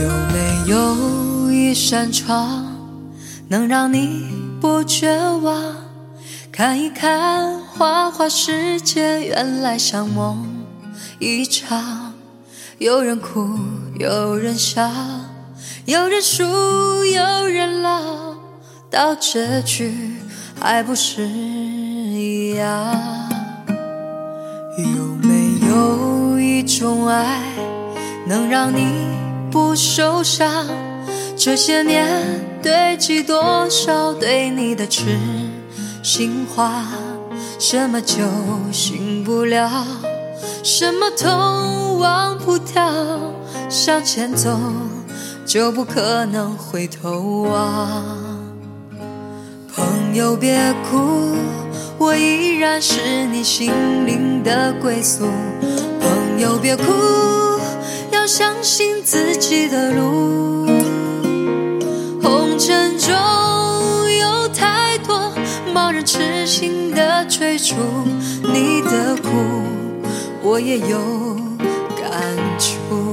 有没有一扇窗，能让你不绝望？看一看花花世界，原来像梦一场。有人哭，有人笑，有人输，有人老，到结局还不是一样。有没有一种爱，能让你不受伤？这些年堆积多少对你的痴心话，什么酒醒不了，什么痛忘不掉，向前走就不可能回头望。朋友别哭，我依然是你心灵的归宿。朋友别哭，要相信自己的路。红尘中有太多盲人痴心的追逐，你的苦我也有感触。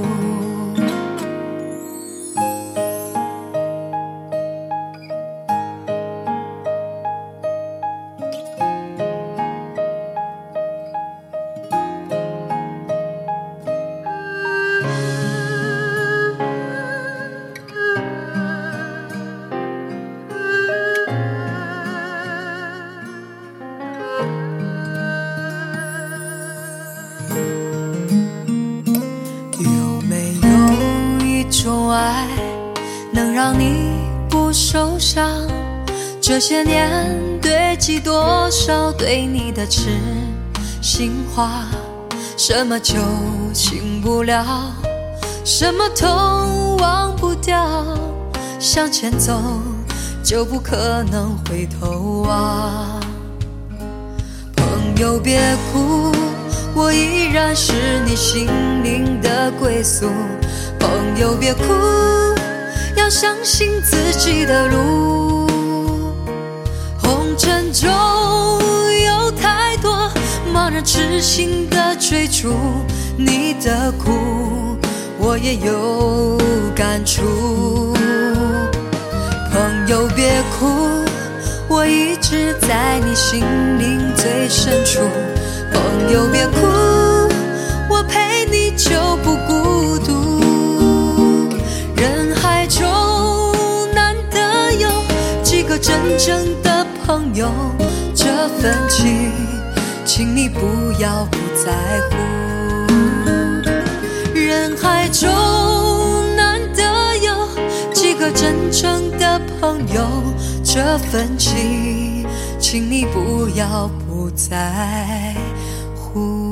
爱能让你不受伤，这些年堆积多少对你的痴心话，什么酒醒不了，什么痛忘不掉，向前走就不可能回头望。朋友别哭，我依然是你心灵的归宿。朋友别哭，要相信自己的路。红尘中有太多盲人痴心的追逐，你的苦我也有感触。朋友别哭，我一直在你心灵最深处。朋友别哭，我陪你就不孤独。人海中难得有几个真正的朋友，这份情请你不要不在乎。人海中难得有几个真正的朋友，这份情请你不要不在乎。